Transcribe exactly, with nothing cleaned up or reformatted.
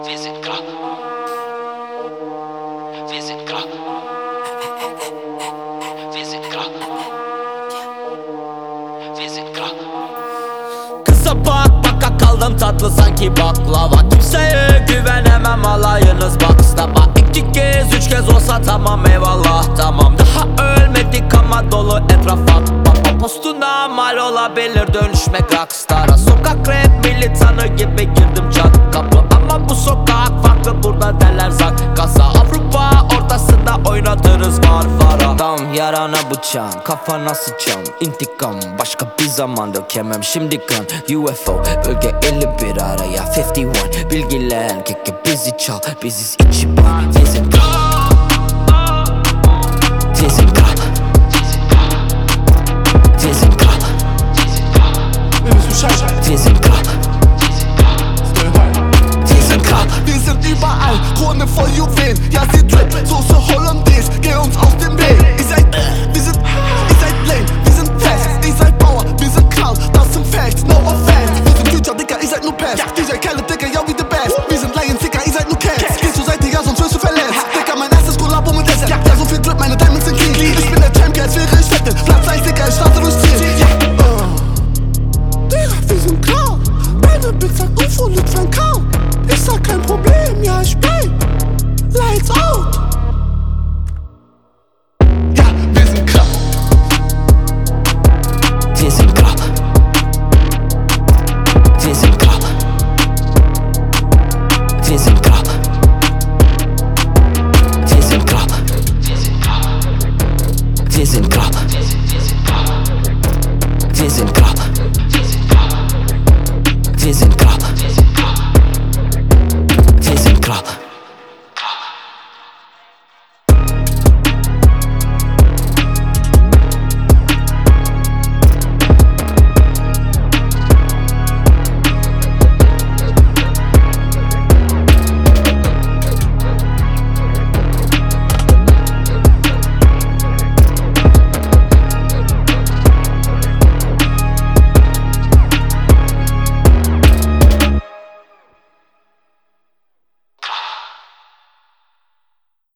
Wir sind krank. Wir sind krank. Wir sind krank. Wir sind krank. Kısa bak baka kaldım tatlı sanki baklava. Kimseye güvenemem, alayınız bakstaba. İki kez üç kez olsa tamam eyvallah tamam. Daha ölmedik ama dolu etrafa. Baba postuna mal olabilir dönüşmek rockstara. Sokak rap militanı gibi girdim çat kapı. Ama bu sokak farklı, burada derler zak kasa. Avrupa ortasında oynatırız var fara. Tam yarana bıçağım, kafana sıçam. İntikam başka bir zaman dökemem şimdi kan. U F O bölge elli bir araya elli bir. Bilgiler keke bizi çal, biziz içi ban. Dizin kal, dizin kal, dizin kal, dizin kal. Wir sind überall, Krone voll Juwelen. Ja, sie drip, Soße Hollandaise, geh uns aus dem Weg. Ihr seid, wir sind, ihr seid lame, wir sind fest. Ihr seid Bauer, wir sind Clown, das sind Facts, no offense. Wir sind Future, Dicker, ihr seid nur Pest. D J Khaled, Dicker,